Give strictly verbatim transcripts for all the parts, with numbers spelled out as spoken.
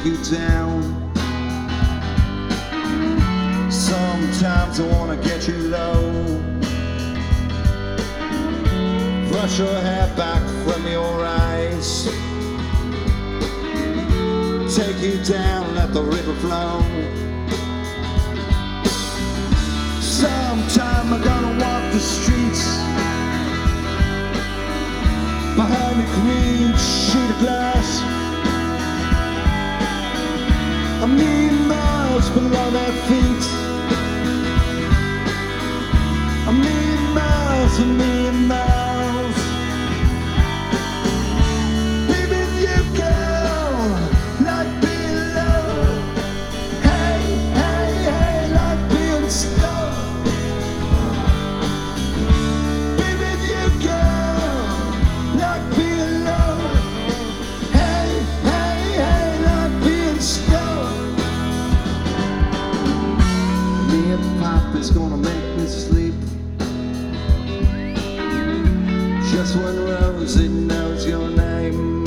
you down. Sometimes I wanna get you low, brush your hair back from your eyes, take you down, let the river flow. Sometime I'm gonna walk the streets behind a green sheet of glass, a million miles below their feet, a million miles, a million miles. Baby, you girl, like being low. Hey, hey, hey, like being slow. Baby, you girl, like being low. Hey, hey, hey, like being slow. Me and Papa's gonna make me sleep. Just one rose, it knows your name.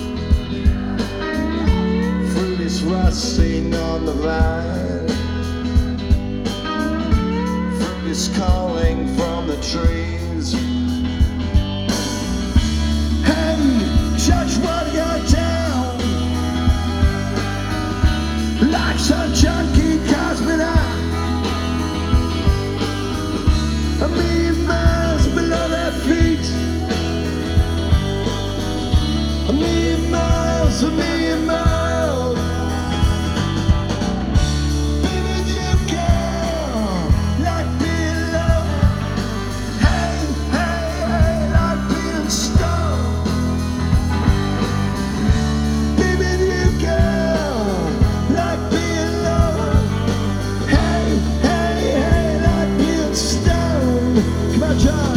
Fruit is rusting on the vine. Fruit is calling from the trees. Hey, judge what you're down, like some junkie cosmonaut. A million miles below their feet, a million miles, a million miles. Baby, you girl, like being low. Hey, hey, hey, like being slow. Baby, you girl, like being low. Hey, hey, hey, like being stoned. Come on, John.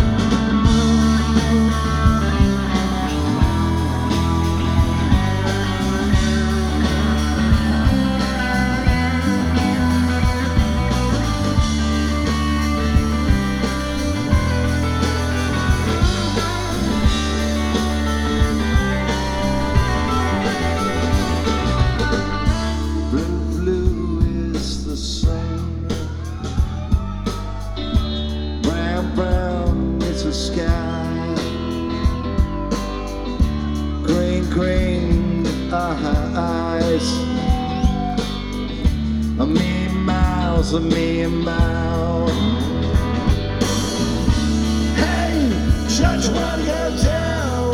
Blue, blue is the sun. Brown, brown is the sky. Green, green are her eyes. A million miles, a million miles. Hey, judge what you're down,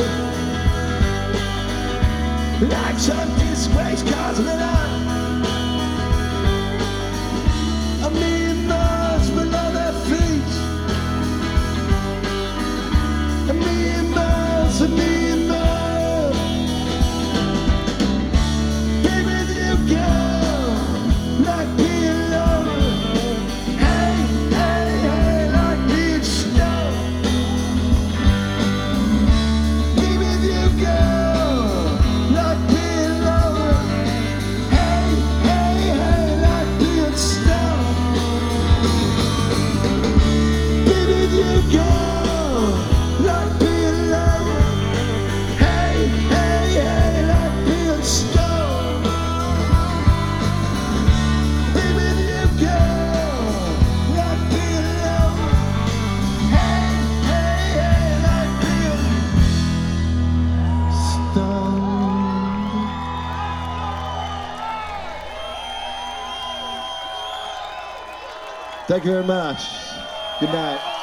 like some disgraced cosmonaut. A million miles below their feet, a million miles, a million miles. Baby, you girl, like being low. Hey, hey, hey, like being slow. Baby, you girl, like being low. Hey, hey, hey, like being slow. Baby, you girl, like being low. Hey, hey, hey, like being slow. Baby, you girl, like being low. Hey, hey, hey, like being stoned. Thank you very much. Good night.